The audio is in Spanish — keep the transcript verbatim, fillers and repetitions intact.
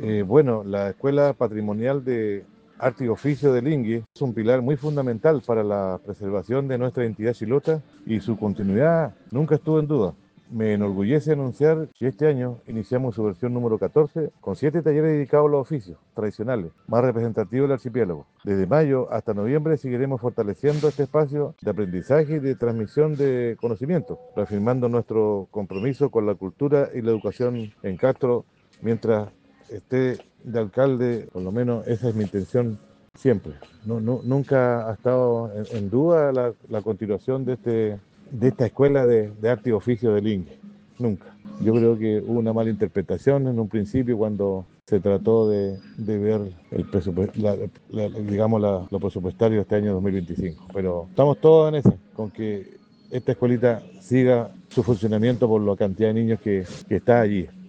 Eh, bueno, la Escuela Patrimonial de Arte y Oficio de Lingui es un pilar muy fundamental para la preservación de nuestra identidad chilota y su continuidad nunca estuvo en duda. Me enorgullece anunciar que este año iniciamos su versión número catorce con siete talleres dedicados a los oficios tradicionales, más representativos del archipiélago. Desde mayo hasta noviembre seguiremos fortaleciendo este espacio de aprendizaje y de transmisión de conocimiento, reafirmando nuestro compromiso con la cultura y la educación en Castro mientras esté de alcalde. Por lo menos esa es mi intención siempre. No, no, nunca ha estado en, en duda la, la continuación de, este, de esta escuela de, de arte y oficio de Lingue. Nunca. Yo creo que hubo una mala interpretación en un principio cuando se trató de, de ver el presupuesto, la, la, digamos, la, lo presupuestario de este año dos mil veinticinco. Pero estamos todos en eso, con que esta escuelita siga su funcionamiento por la cantidad de niños que, que está allí.